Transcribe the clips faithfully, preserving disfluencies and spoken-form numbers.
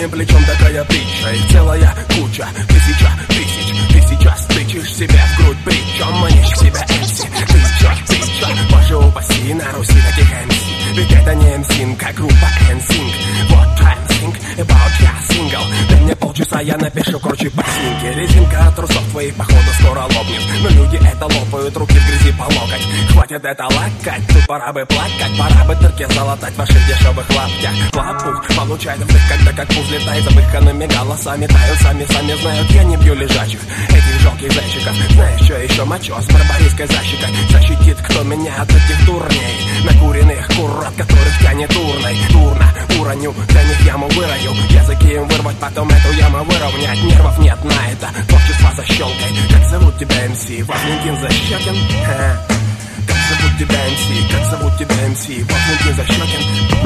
твоим плечом такая притча. Их целая куча, тысяча тысяч. Ты сейчас тычешь себя в грудь, причем манишь к себя эм си. Ты чё, притча, боже упаси, на Руси таких эм си. Ведь это не эм си, как группа эн синк. Вот time think about your single. Дай мне полчаса, я напишу круче по синке. Резинка от трусов твоих походу скоро лопнет. Но люди это лопают, руки в грязи по локоть. Хватит это лакать, тут пора бы плакать. Пора бы дырки залатать в ваших дешевых лаптях. Лопух получает вдох, когда как пуз летает запыханными голосами. Тают сами, сами знают, я не бью лежачих этих жалких зайчиков. Знаешь, что еще мочос с барбарийской защикой защитит, кто меня от этих дурней. Накуренных кур, от которых тянет урной. Дурно уроню, для них яму вырою. Языки им вырвать, потом эту яму выровнять. Нервов нет на это, творчество за щелкой. Как зовут тебя эм си? Валентин Защекин? Ха. Как зовут тебя эм си? Как зовут тебя эм си? Валентин Защекин?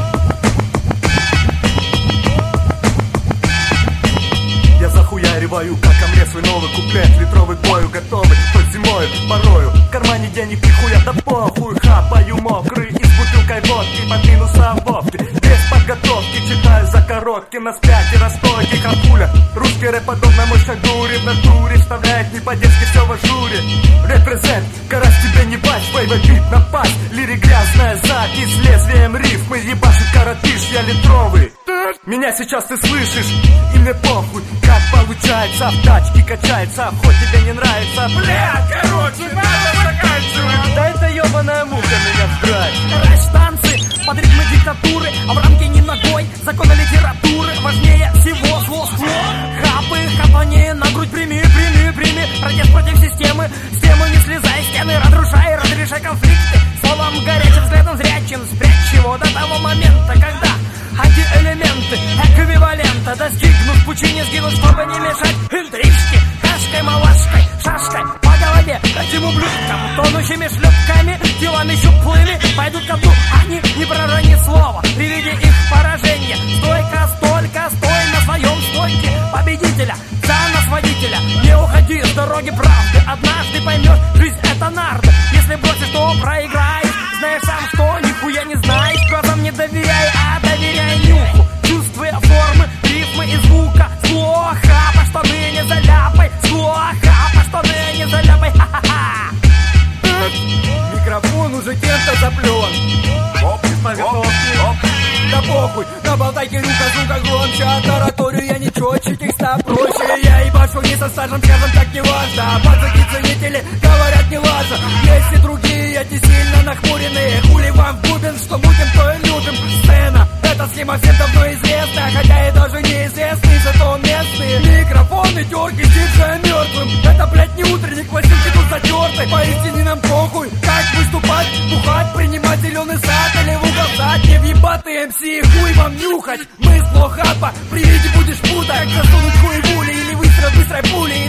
Я захуяриваю, как омлет свой новый куплет. Литровый к бою готовый, хоть зимою, порою. В кармане денег нихуя, да похуй. Хапаю мокрый и с бутылкой водки под минусом вовки. Без подготовки читаю за коротки. На спяти растойки хапуля. Русский рэп подобно мощной дуре. В натуре вставляет не по-детски все в ажуре. Репрезент, карась тебе не бать. Фейва бит напасть. Лирик грязная запись с лезвием рифмы. Ебашит коротыш, я литровый. Меня сейчас ты слышишь, и мне похуй, как получается, в тачке качается, хоть тебе не нравится. Бля, короче, надо заканчивать. Да это ебаная муха меня вдрать. Рэш танцы под ритмы диктатуры, а в рамке не ногой, закона литературы важнее всего зло, зло. Хапы, хапани, на грудь прими, прими, прими. Протест против системы, с темы не слезай, стены разрушай, разрешай конфликты. Словом горячим, взглядом зрячим, спрячь его до того момента, когда антиэлементы эквивалента достигнут в пучине, сгинут, чтобы не мешать интрижки. Кашкой, малашкой, шашкой по голове этим ублюдкам, тонущими шлепками, телами щуплыми пойдут ко дну, они не проронят слова при виде их поражения. Стойка, столько, стой на своем стойке победителя, за нас водителя. Не уходи с дороги правды, однажды поймешь, жизнь это нарда. Если бросишь, то проиграешь, знаешь сам, что нихуя не знаешь. Глазам не доверяй, а доверяй нюху. Чувствуя формы, рифмы и звука. Слоха, по штаны не заляпай. Слоха, по штаны не заляпай. Ха-ха-ха. Микрофон уже кем-то заплен. Без подготовки. Да похуй, наболтай кирюха, звука громче. А тараторию я не четче, текста проще. Я ебашу не со стажем, скажем так, не важно. Пацаки ценители говорят не важно. Есть и другие, эти сильно нахмуренные. Хули вам бубен, что мутим, то и любим. Сцена, эта схема всем давно известна. Хотя и даже неизвестный, зато местные. Микрофоны, терки с диджеем мертвым. Это, блядь, не утренник, пластинки тут затерты. Поистине нам похуй, как выступать, бухать, принимать зеленый сад или в угол сад. Не въебатый эм си, хуй вам нюхать. Мы с плохапа, при виде будешь путать. Засунуть хуй в ули или выстрел быстрой пули.